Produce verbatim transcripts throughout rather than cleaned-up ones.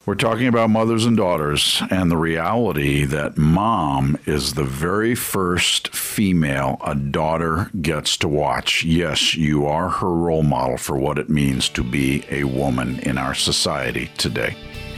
We're talking about mothers and daughters and the reality that mom is the very first female a daughter gets to watch. Yes, you are her role model for what it means to be a woman in our society today.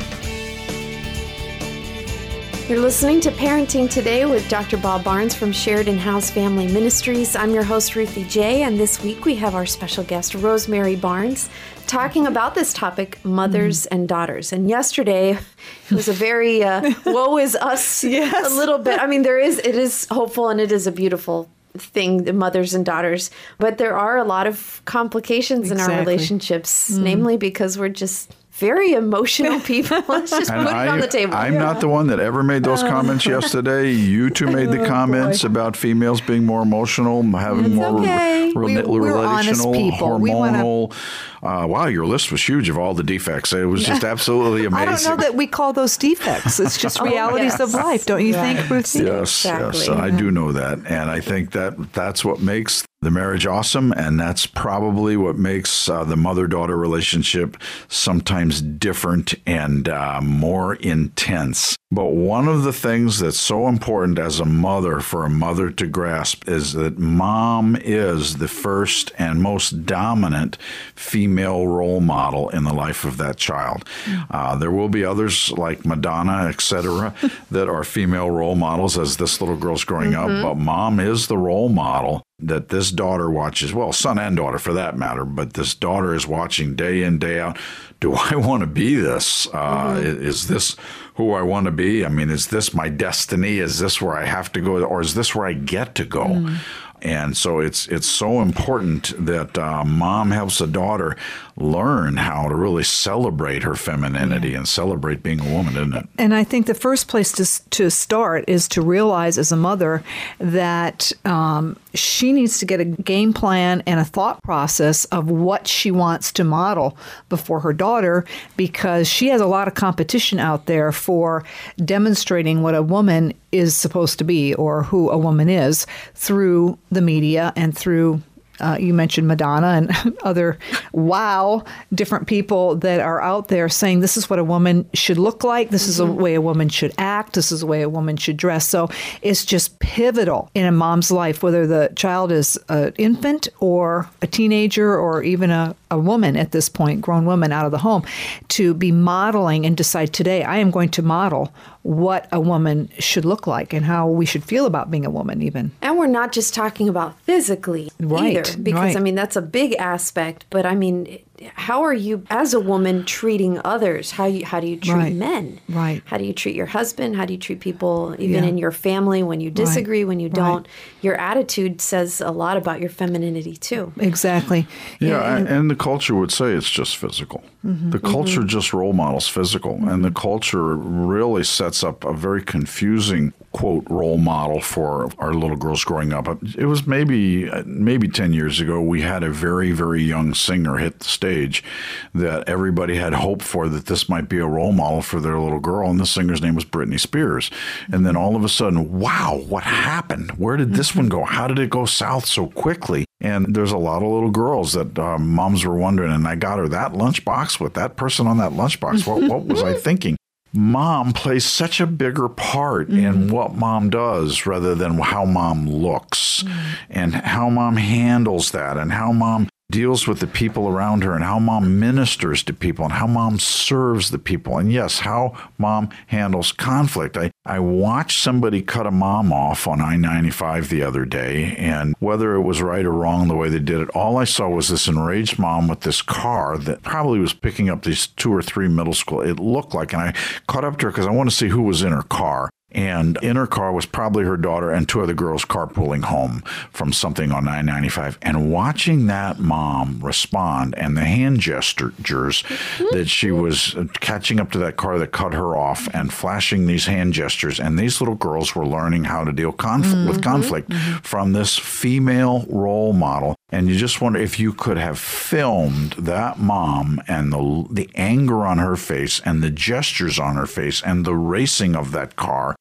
You're listening to Parenting Today with Doctor Bob Barnes from Sheridan House Family Ministries. I'm your host, Ruthie J., and this week we have our special guest, Rosemary Barnes, talking about this topic, mothers mm. and daughters. And yesterday, it was a very uh, woe is us yes. a little bit. I mean, there is, it is hopeful and it is a beautiful thing, the mothers and daughters, but there are a lot of complications exactly. in our relationships, mm. namely because we're just very emotional people. Let's just and put I, it on the table. I'm yeah. not the one that ever made those comments yesterday. You two made the comments oh, about females being more emotional, having it's more okay. re- we, relational, hormonal. We uh, wow, your list was huge of all the defects. It was just absolutely amazing. I don't know that we call those defects. It's just realities oh, yes. of life, don't you right. think, Ruthie? Yes, exactly. yes, I do know that. And I think that that's what makes the marriage awesome, and that's probably what makes uh, the mother-daughter relationship sometimes different and uh, more intense. But one of the things that's so important as a mother for a mother to grasp is that mom is the first and most dominant female role model in the life of that child. Uh, there will be others like Madonna, et cetera, that are female role models as this little girl's growing mm-hmm. up, but mom is the role model that this daughter watches, well, son and daughter for that matter, but this daughter is watching day in, day out. Do I want to be this? Uh, mm-hmm. Is this who I want to be? I mean, is this my destiny? Is this where I have to go? Or is this where I get to go? Mm. And so it's it's so important that uh, mom helps a daughter learn how to really celebrate her femininity yeah. and celebrate being a woman, isn't it? And I think the first place to to start is to realize as a mother that um, she needs to get a game plan and a thought process of what she wants to model before her daughter, because she has a lot of competition out there for demonstrating what a woman is supposed to be or who a woman is through the media and through Uh, you mentioned Madonna and other, wow, different people that are out there saying this is what a woman should look like. This mm-hmm. is the way a woman should act. This is the way a woman should dress. So it's just pivotal in a mom's life, whether the child is an infant or a teenager or even a, a woman at this point, grown woman out of the home, to be modeling and decide today I am going to model what a woman should look like and how we should feel about being a woman even. And we're not just talking about physically right, either, because, right. I mean, that's a big aspect. But, I mean, how are you, as a woman, treating others? How you, how do you treat right. men? Right. How do you treat your husband? How do you treat people even yeah. in your family when you disagree, right. when you don't? Right. Your attitude says a lot about your femininity, too. Exactly. Yeah, and, and the culture would say it's just physical. Mm-hmm. The culture mm-hmm. just role models physical, mm-hmm. and the culture really sets up a very confusing, quote, role model for our little girls growing up. It was maybe maybe ten years ago, we had a very, very young singer hit the stage that everybody had hoped for, that this might be a role model for their little girl, and the singer's name was Britney Spears. And then all of a sudden, wow, what happened? Where did this one go? How did it go south so quickly? And there's a lot of little girls that uh, moms were wondering, and I got her that lunchbox with that person on that lunchbox. What, what was I thinking? Mom plays such a bigger part mm-hmm. in what mom does rather than how mom looks mm-hmm. and how mom handles that and how mom deals with the people around her and how mom ministers to people and how mom serves the people. And yes, how mom handles conflict. I, I watched somebody cut a mom off on I ninety-five the other day, and whether it was right or wrong the way they did it, all I saw was this enraged mom with this car that probably was picking up these two or three middle school. It looked like, and I caught up to her because I want to see who was in her car. And in her car was probably her daughter and two other girls carpooling home from something on I ninety-five. And watching that mom respond and the hand gestures that she was catching up to that car that cut her off and flashing these hand gestures. And these little girls were learning how to deal conf- mm-hmm. with conflict mm-hmm. from this female role model. And you just wonder if you could have filmed that mom and the the anger on her face and the gestures on her face and the racing of that car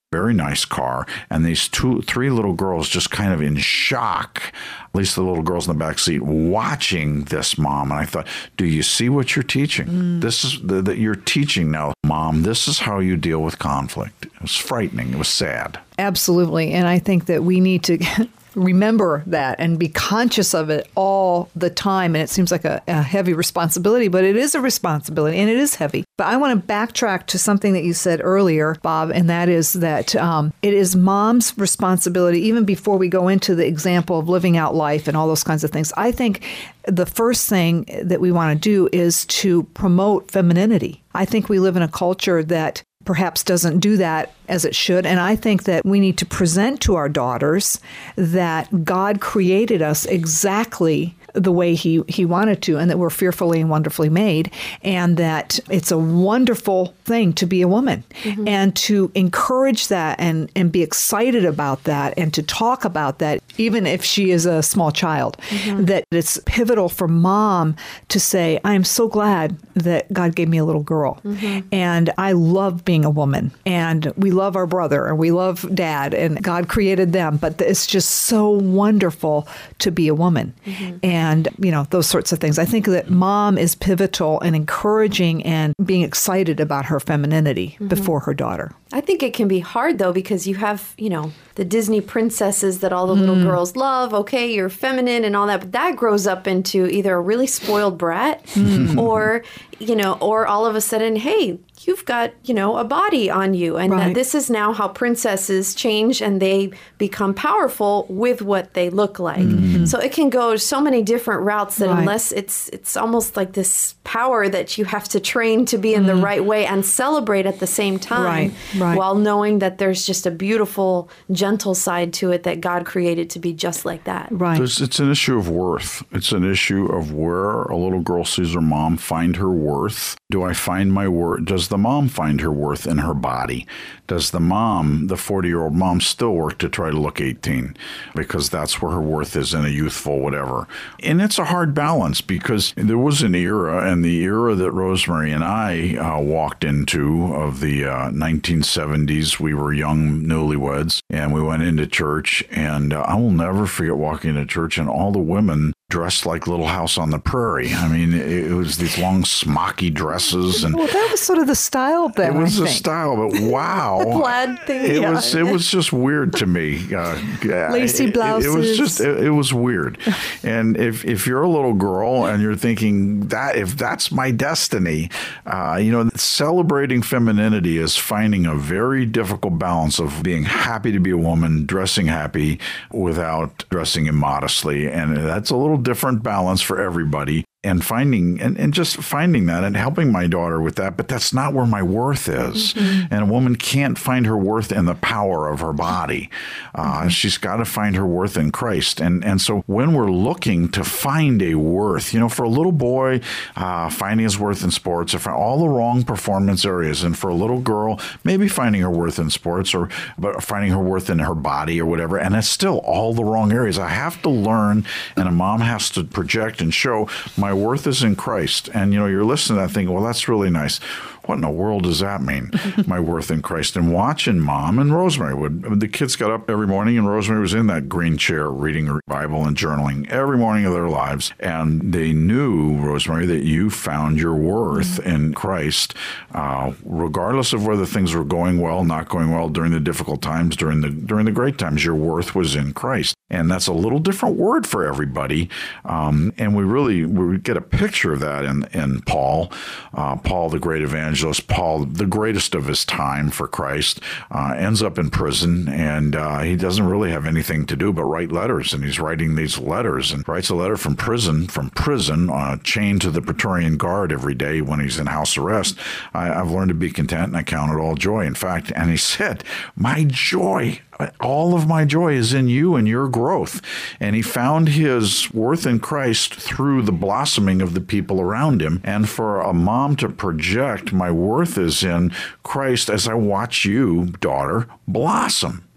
very nice car, and these two, three little girls just kind of in shock, at least the little girls in the back seat, watching this mom. And I thought, do you see what you're teaching? Mm. This is that the, you're teaching now, Mom, this is how you deal with conflict. It was frightening. It was sad. Absolutely. And I think that we need to remember that and be conscious of it all the time. And it seems like a, a heavy responsibility, but it is a responsibility and it is heavy. But I want to backtrack to something that you said earlier, Bob, and that is that um, it is mom's responsibility, even before we go into the example of living out life and all those kinds of things. I think the first thing that we want to do is to promote femininity. I think we live in a culture that perhaps doesn't do that as it should. And I think that we need to present to our daughters that God created us exactly the way he, he wanted to, and that we're fearfully and wonderfully made, and that it's a wonderful thing to be a woman, mm-hmm. and to encourage that and, and be excited about that and to talk about that, even if she is a small child, mm-hmm. that it's pivotal for mom to say, I am so glad that God gave me a little girl, mm-hmm. and I love being a woman, and we love our brother, and we love dad, and God created them, but it's just so wonderful to be a woman. Mm-hmm. And And, you know, those sorts of things. I think that mom is pivotal in encouraging and being excited about her femininity mm-hmm. before her daughter. I think it can be hard, though, because you have, you know, the Disney princesses that all the little mm. girls love. Okay, you're feminine and all that. But that grows up into either a really spoiled brat mm. or, you know, or all of a sudden, hey, you've got, you know, a body on you. And right. that this is now how princesses change and they become powerful with what they look like. Mm. So it can go so many different routes that right. unless it's it's almost like this power that you have to train to be in mm. the right way and celebrate at the same time. Right. Right. While knowing that there's just a beautiful, gentle side to it that God created to be just like that. Right. There's, it's an issue of worth. It's an issue of where a little girl sees her mom find her worth. Do I find my worth? Does the mom find her worth in her body? Does the mom, the forty-year-old mom, still work to try to look eighteen? Because that's where her worth is in a youthful whatever. And it's a hard balance because there was an era, and the era that Rosemary and I uh, walked into of the uh, nineteen seventies, we were young newlyweds, and we went into church, and uh, I will never forget walking into church and all the women dressed like Little House on the Prairie. I mean, it, it was these long smocky dresses, and well, that was sort of the style then. It was I the think. style, but wow, the plaid thing. It yeah. was it was just weird to me. Uh, Lacy blouses. It, it was just it, it was weird. And if if you're a little girl and you're thinking that if that's my destiny, uh, you know, celebrating femininity is finding a very difficult balance of being happy to be a woman, dressing happy without dressing immodestly, and that's a little different balance for everybody. And finding and, and just finding that and helping my daughter with that. But that's not where my worth is. Mm-hmm. And a woman can't find her worth in the power of her body. Uh, mm-hmm. She's got to find her worth in Christ. And and so when we're looking to find a worth, you know, for a little boy, uh, finding his worth in sports, or all the wrong performance areas. And for a little girl, maybe finding her worth in sports or but finding her worth in her body or whatever. And it's still all the wrong areas. I have to learn, and a mom has to project and show my My worth is in Christ. And, you know, you're listening to that thinking, well, that's really nice. What in the world does that mean? My worth in Christ. And watching Mom and Rosemary would, the kids got up every morning, and Rosemary was in that green chair reading her Bible and journaling every morning of their lives. And they knew, Rosemary, that you found your worth mm-hmm. in Christ, uh, regardless of whether things were going well, not going well, during the difficult times, during the during the great times, your worth was in Christ. And that's a little different word for everybody. Um, and we really we get a picture of that in, in Paul, uh, Paul, the great evangelist, Paul, the greatest of his time for Christ, uh, ends up in prison, and uh, he doesn't really have anything to do but write letters. And he's writing these letters and writes a letter from prison, from prison, uh, chained to the Praetorian Guard every day when he's in house arrest. I, I've learned to be content, and I count it all joy. In fact, and he said, my joy, all of my joy is in you and your growth. And he found his worth in Christ through the blossoming of the people around him. And for a mom to project, my worth is in Christ as I watch you, daughter, blossom.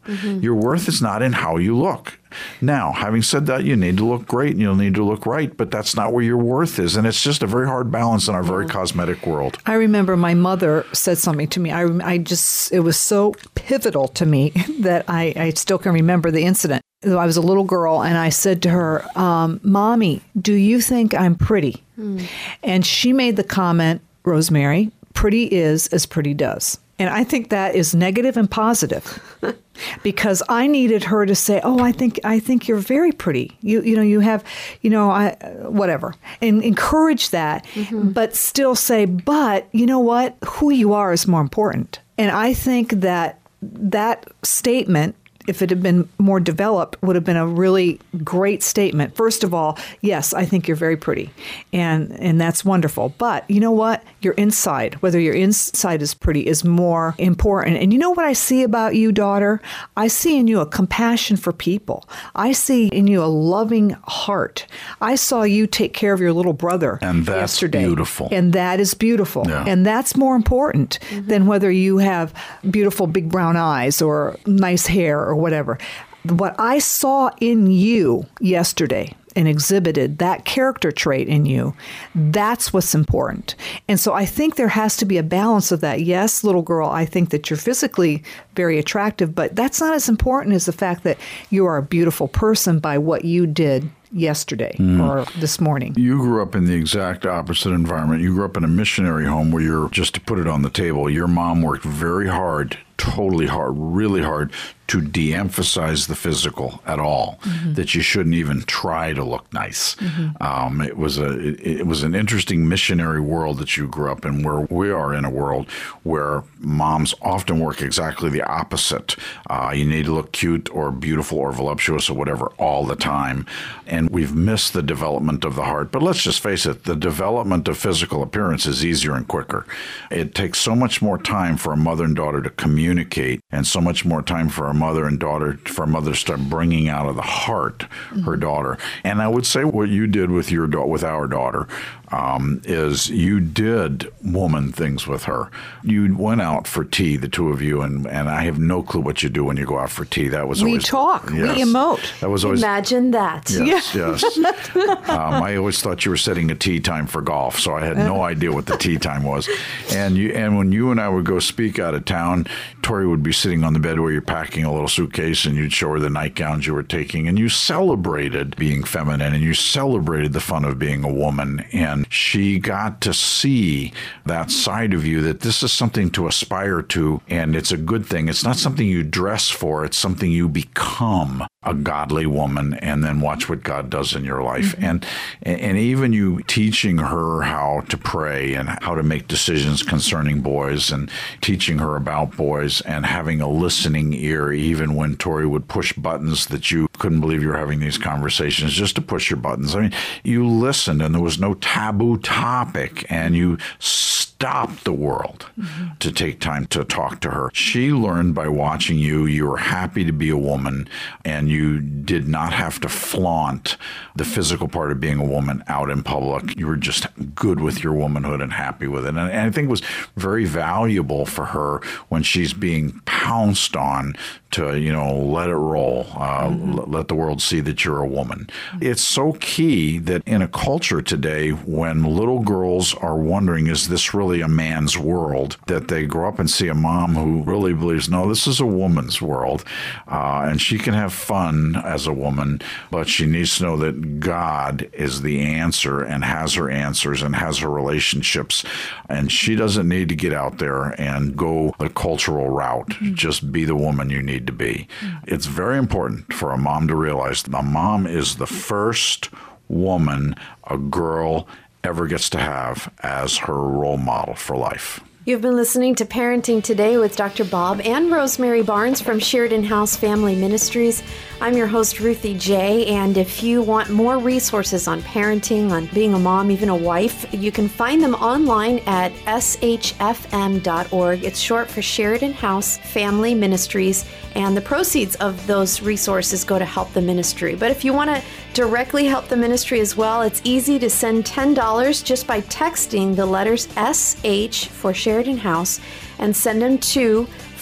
Mm-hmm. Your worth is not in how you look. Now, having said that, you need to look great and you'll need to look right, but that's not where your worth is. And it's just a very hard balance in our very cosmetic world. I remember my mother said something to me. I, I just, it was so pivotal to me that I, I still can remember the incident. I was a little girl and I said to her, um, Mommy, do you think I'm pretty? Mm. And she made the comment, Rosemary, pretty is as pretty does. And I think that is negative and positive because I needed her to say, oh, I think I think you're very pretty. You you know, you have, you know, I whatever. And encourage that, mm-hmm. but still say, but you know what? Who you are is more important. And I think that that statement, if it had been more developed, would have been a really great statement. First of all, yes, I think you're very pretty, and and that's wonderful. But you know what? Your inside, whether your inside is pretty, is more important. And you know what I see about you, daughter? I see in you a compassion for people. I see in you a loving heart. I saw you take care of your little brother and that's yesterday. Beautiful. And that is beautiful. Yeah. And that's more important mm-hmm. than whether you have beautiful big brown eyes or nice hair or whatever. What I saw in you yesterday and exhibited, that character trait in you, that's what's important. And so I think there has to be a balance of that. Yes, little girl, I think that you're physically very attractive, but that's not as important as the fact that you are a beautiful person by what you did yesterday mm. or this morning. You grew up in the exact opposite environment. You grew up in a missionary home where you're, just to put it on the table, your mom worked very hard, totally hard, really hard to de-emphasize the physical at all, mm-hmm. that you shouldn't even try to look nice. Mm-hmm. Um, it was a it, it was an interesting missionary world that you grew up in, where we are in a world where moms often work exactly the opposite. Uh, you need to look cute or beautiful or voluptuous or whatever all the time. And we've missed the development of the heart. But let's just face it, the development of physical appearance is easier and quicker. It takes so much more time for a mother and daughter to communicate, and so much more time for a mother and daughter, for a mother to start bringing out of the heart mm-hmm. her daughter. And I would say what you did with your da- with our daughter um, is you did woman things with her. You went out for tea, the two of you, and, and I have no clue what you do when you go out for tea. That was we always, talk, yes, we emote. That was always imagine that. Yes, yeah. yes. um, I always thought you were setting a tea time for golf, so I had no idea what the tea time was. And you and when you and I would go speak out of town, Tori would be sitting on the bed where you're packing a little suitcase, and you'd show her the nightgowns you were taking, and you celebrated being feminine, and you celebrated the fun of being a woman. And she got to see that side of you, that this is something to aspire to, and it's a good thing. It's not something you dress for. It's something you become, a godly woman, and then watch what God does in your life. Mm-hmm. And and even you teaching her how to pray and how to make decisions concerning boys, and teaching her about boys, and having a listening ear even when Tori would push buttons that you couldn't believe you were having these conversations just to push your buttons. I mean, you listened, and there was no taboo topic, and you stopped the world mm-hmm. to take time to talk to her. She learned by watching you. You were happy to be a woman, and you did not have to flaunt the physical part of being a woman out in public. You were just good with your womanhood and happy with it. And I think it was very valuable for her when she's being pounced on to, you know, let it roll, uh, mm-hmm. l- let the world see that you're a woman. It's so key that in a culture today when little girls are wondering, is this really a man's world, that they grow up and see a mom who really believes, no, this is a woman's world, uh, and she can have fun as a woman, but she needs to know that God is the answer and has her answers and has her relationships, and she doesn't need to get out there and go the cultural route. Mm-hmm. Just be the woman you need to be. Mm-hmm. It's very important for a mom to realize that a mom is the first woman a girl ever gets to have as her role model for life. You've been listening to Parenting Today with Doctor Bob and Rosemary Barnes from Sheridan House Family Ministries. I'm your host, Ruthie J. And if you want more resources on parenting, on being a mom, even a wife, you can find them online at s h f m dot org. It's short for Sheridan House Family Ministries, and the proceeds of those resources go to help the ministry. But if you want to directly help the ministry as well, it's easy to send ten dollars just by texting the letters S H for Sheridan House and send them to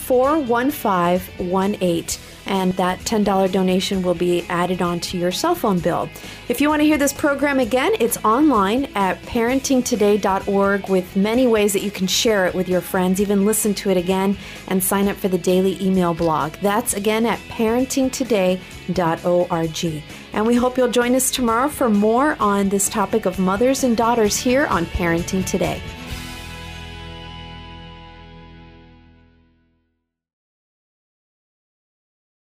four one five one eight. And that ten dollars donation will be added onto your cell phone bill. If you want to hear this program again, it's online at parenting today dot org with many ways that you can share it with your friends, even listen to it again, and sign up for the daily email blog. That's again at parenting today dot org. And we hope you'll join us tomorrow for more on this topic of mothers and daughters here on Parenting Today.